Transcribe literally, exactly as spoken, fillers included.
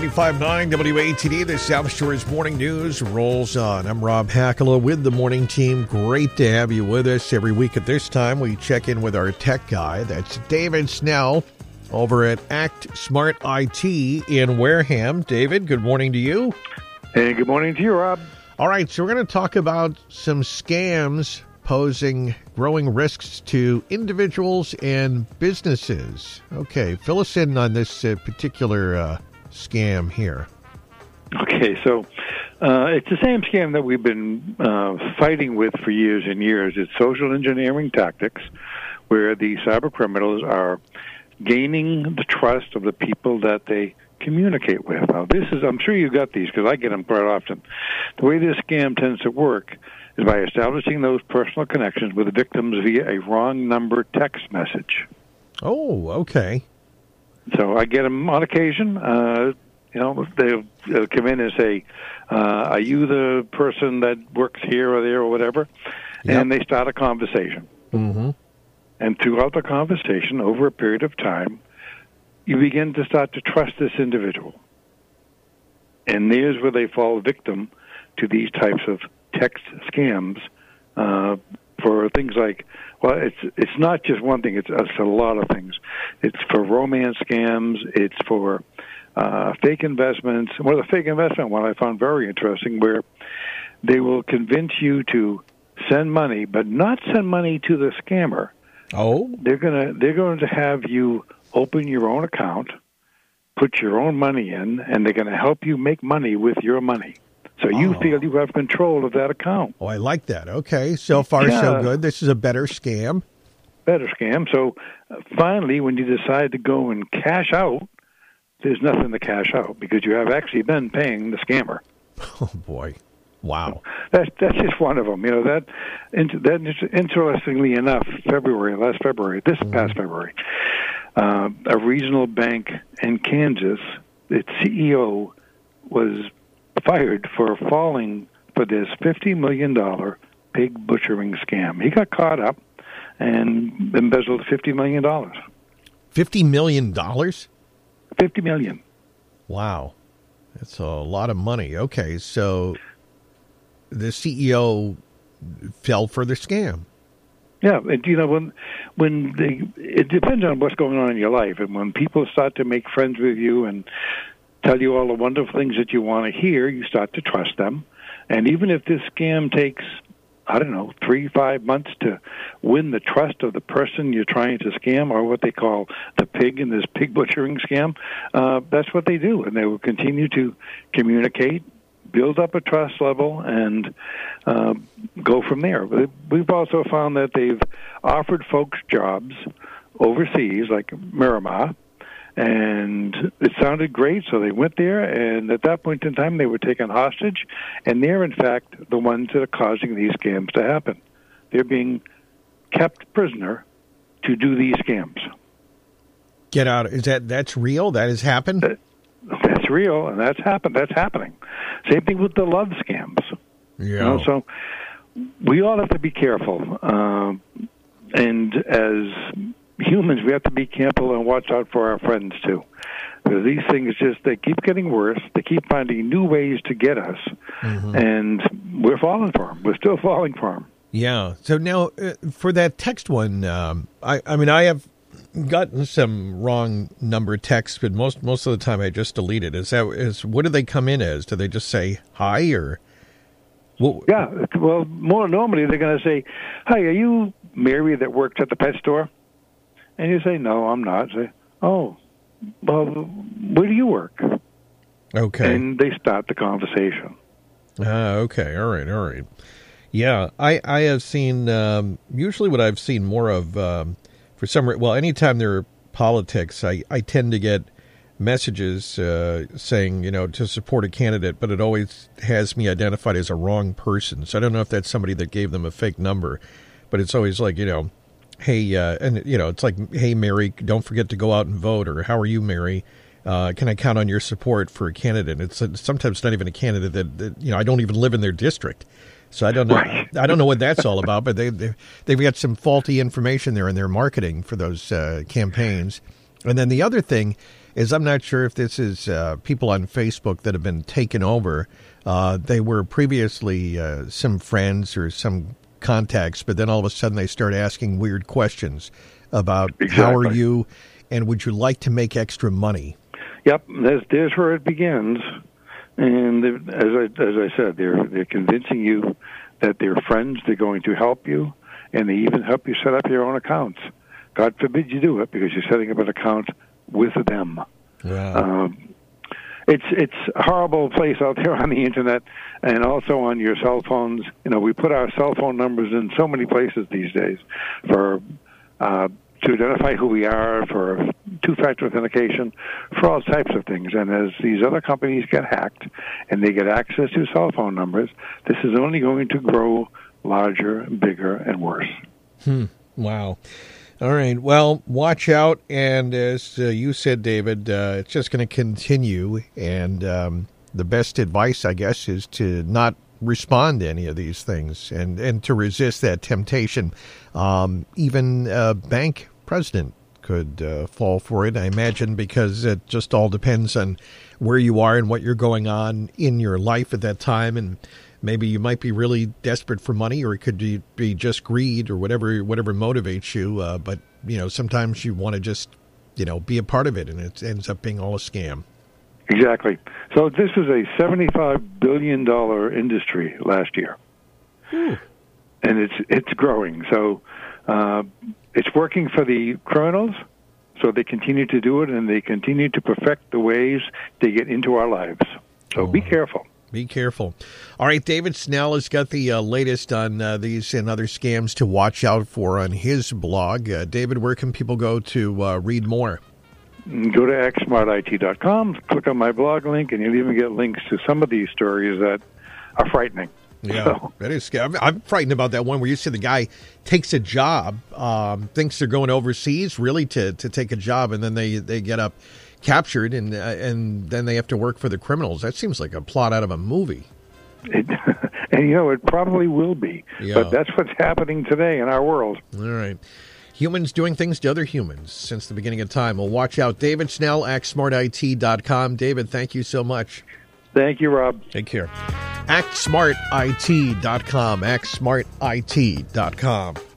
ninety-five point nine W A T D, the South Shore's Morning News rolls on. I'm Rob Hackala with the morning team. Great to have you with us every week at this time. We check in with our tech guy. That's David Snell over at Act Smart I T in Wareham. David, good morning to you. Hey, good morning to you, Rob. All right, so we're going to talk about some scams posing growing risks to individuals and businesses. Okay, fill us in on this uh, particular uh, scam here. Okay, so uh, it's the same scam that we've been uh, fighting with for years and years. It's social engineering tactics, where the cyber criminals are gaining the trust of the people that they communicate with. Now, this is, I'm sure you got these because I get them quite often. The way this scam tends to work is by establishing those personal connections with the victims via a wrong number text message. Oh, okay. So I get them on occasion. Uh, you know, they'll, they'll come in and say, uh, are you the person that works here or there or whatever? Yep. And they start a conversation. Mm-hmm. And throughout the conversation, over a period of time, you begin to start to trust this individual. And there's where they fall victim to these types of text scams uh, for things like, well, it's it's not just one thing. It's, it's a lot of things. It's for romance scams. It's for uh, fake investments. One of the fake investment one I found very interesting, where they will convince you to send money, but not send money to the scammer. Oh, they're gonna they're going to have you open your own account, put your own money in, and they're going to help you make money with your money. So you oh. feel you have control of that account. Oh, I like that. Okay, so far yeah. so good. This is a better scam. Better scam. So uh, finally, when you decide to go and cash out, there's nothing to cash out because you have actually been paying the scammer. Oh boy. Wow. That's that's just one of them. You know, that, that interestingly enough, February, last February, this mm-hmm. past February, uh, a regional bank in Kansas, its C E O was fired for falling for this fifty million dollars pig butchering scam. He got caught up and embezzled fifty million dollars. fifty million dollars? fifty million dollars. Wow. That's a lot of money. Okay, so the C E O fell for the scam. Yeah, and, you know, when when they, it depends on what's going on in your life, and when people start to make friends with you and tell you all the wonderful things that you want to hear, you start to trust them. And even if this scam takes, I don't know, three, five months to win the trust of the person you're trying to scam, or what they call the pig in this pig butchering scam, uh, that's what they do, and they will continue to communicate, build up a trust level, and uh, go from there. We've also found that they've offered folks jobs overseas, like Miramar, and it sounded great, so they went there, and at that point in time, they were taken hostage, and they're, in fact, the ones that are causing these scams to happen. They're being kept prisoner to do these scams. Get out. Is that, that's real? That has happened? That, That's real, and that's happened. That's happening. Same thing with the love scams. Yeah. You know, so we all have to be careful, uh, and as humans, we have to be careful and watch out for our friends too, because these things just they keep getting worse. They keep finding new ways to get us, mm-hmm. and we're falling for them. We're still falling for them. Yeah. So now, uh, for that text one, um, I, I mean, I have gotten some wrong number texts, but most most of the time I just delete it. Is that is what do they come in as? Do they just say hi or? What? Yeah. Well, more normally they're going to say, "Hi, are you Mary that works at the pet store?" And you say, "No, I'm not." Say, "Oh, well, where do you work?" Okay. And they start the conversation. Ah, okay. All right. All right. Yeah, I I have seen um, usually what I've seen more of. Um, For some, well, anytime there are politics, I, I tend to get messages uh, saying, you know, to support a candidate, but it always has me identified as a wrong person. So I don't know if that's somebody that gave them a fake number, but it's always like, you know, hey, uh, and, you know, it's like, hey, Mary, don't forget to go out and vote, or how are you, Mary? Uh, can I count on your support for a candidate? It's uh, sometimes not even a candidate that, that, you know, I don't even live in their district. So I don't know. Right. I don't know what that's all about, but they, they they've got some faulty information there in their marketing for those uh, campaigns. And then the other thing, is I'm not sure if this is uh, people on Facebook that have been taken over. Uh, they were previously uh, some friends or some contacts, but then all of a sudden they start asking weird questions about exactly. How are you, and would you like to make extra money? Yep, there's, there's where it begins. And as I, as I said, they're they're convincing you that they're friends, they're going to help you, and they even help you set up your own accounts. God forbid you do it, because you're setting up an account with them. Wow. Um, it's it's a horrible place out there on the internet, and also on your cell phones. You know, we put our cell phone numbers in so many places these days for uh, to identify who we are, for two-factor authentication, for all types of things. And as these other companies get hacked and they get access to cell phone numbers, this is only going to grow larger, bigger, and worse. Hmm. Wow. All right. Well, watch out. And as uh, you said, David, uh, it's just going to continue. And um, the best advice, I guess, is to not respond to any of these things and, and to resist that temptation. Um, even a bank president could uh, fall for it, I imagine, because it just all depends on where you are and what you're going on in your life at that time. And maybe you might be really desperate for money, or it could be, be just greed or whatever whatever motivates you. Uh, but, you know, sometimes you want to just, you know, be a part of it, and it ends up being all a scam. Exactly. So this was a seventy-five billion dollars industry last year. Ooh. And it's it's growing. So uh, it's working for the criminals, so they continue to do it, and they continue to perfect the ways they get into our lives. So oh. be careful. Be careful. All right, David Snell has got the uh, latest on uh, these and other scams to watch out for on his blog. Uh, David, where can people go to uh, read more? Go to x smart I T dot com, click on my blog link, and you'll even get links to some of these stories that are frightening. Yeah, so. that is scary. I'm, I'm frightened about that one where you said the guy takes a job, um, thinks they're going overseas, really, to, to take a job, and then they, they get up captured, and uh, and then they have to work for the criminals. That seems like a plot out of a movie. It, and, you know, it probably will be. Yeah. But that's what's happening today in our world. All right. Humans doing things to other humans since the beginning of time. Well, watch out. David Snell, act smart I T dot com. David, thank you so much. Thank you, Rob. Take care. act smart I T dot com. act smart I T dot com.